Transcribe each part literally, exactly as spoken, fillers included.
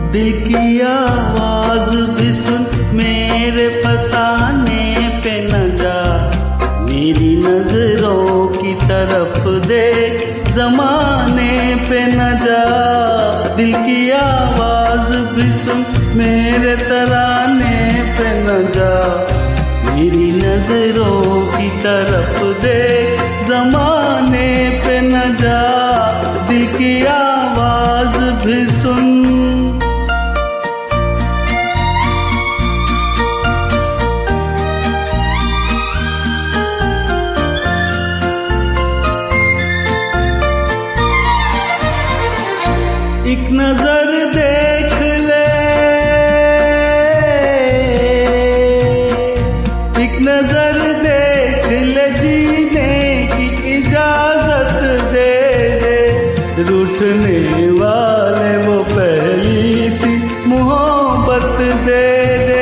दिल की आवाज भी सुन, मेरे फसाने पे न जा। मेरी नजरों की तरफ देख, जमाने पे न जा। दिल की आवाज भी सुन, मेरे तराने पे न जा। मेरी नजरों की तरफ देख, जमाने पे न जा। दिल की आवाज भी सुन। एक नजर देख ले, एक नजर देख ले, जीने की इजाजत दे दे। रूठने वाले वो पहली सी मोहब्बत दे दे।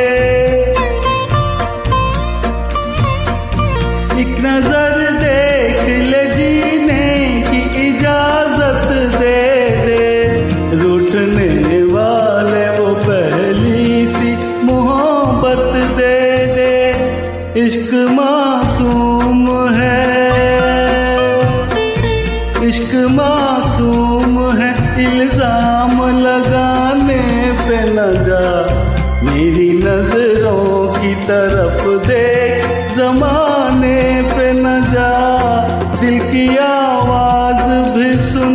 एक नजर देख ले, जीने की इजाजत दे दे। रूठने वाले वो पहली सी मोहब्बत दे दे। इश्क मासूम है, इश्क मासूम है, इल्जाम लगाने पे न जा। मेरी नजरों की तरफ देख, जमाने पे न जा। दिल की आवाज भी सुन।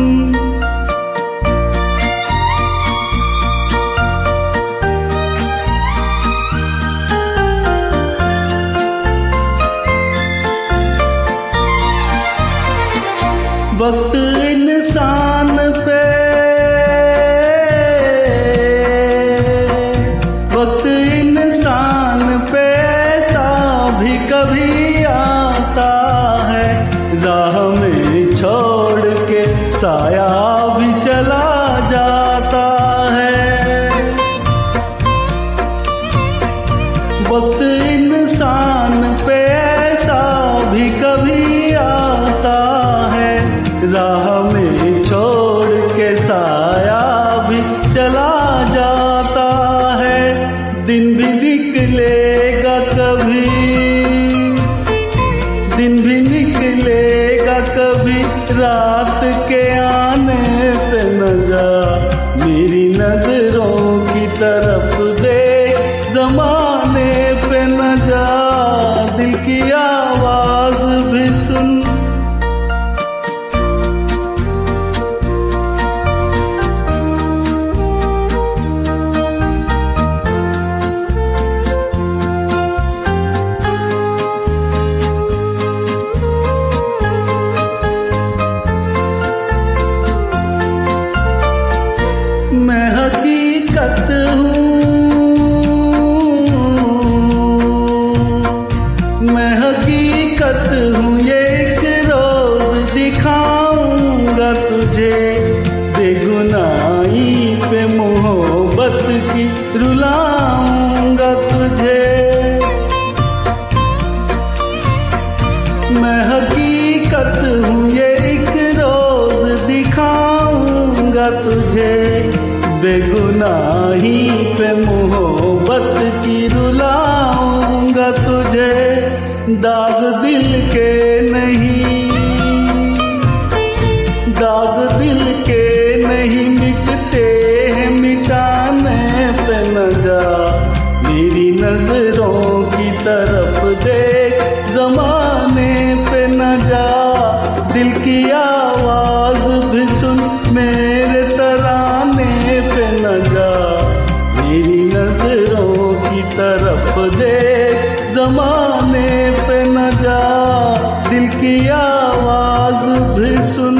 वक्त इंसान पे, वक्त इंसान पे ऐसा भी कभी आता है। राह में छोड़ के साया भी चला जाता है। वक्त इंसान पे ऐसा भी कभी आता है। राह में छोड़ के साया भी चला जाता है। दिन भी निकलेगा कभी, दिन भी निकलेगा कभी, रात के आने पे न जा। मेरी नजरों की तरफ देख, जमाने पे न जा। दिल की आवाज भी सुन। मैं हकीकत हूँ, मैं हकीकत हूँ, ये एक रोज दिखाऊंगा तुझे। बेगुनाही पे मोहब्बत की रुलाऊंगा तुझे। मैं हकीकत हूँ, ये एक रोज दिखाऊंगा तुझे। बेगुनाही पे मोहब्बत की रुलाऊंगा तुझे। दाग दिल के नहीं, दाग दिल के नहीं, मिटते हैं मिटाने पे न जा। मेरी नजरों की तरफ देख, जमाने पे न जा। दिल की आवाज भी सुन, मेरे तराने पे न जा। मेरी नजरों की तरफ देख, जमाने पे न जा। दिल की आवाज भी सुन।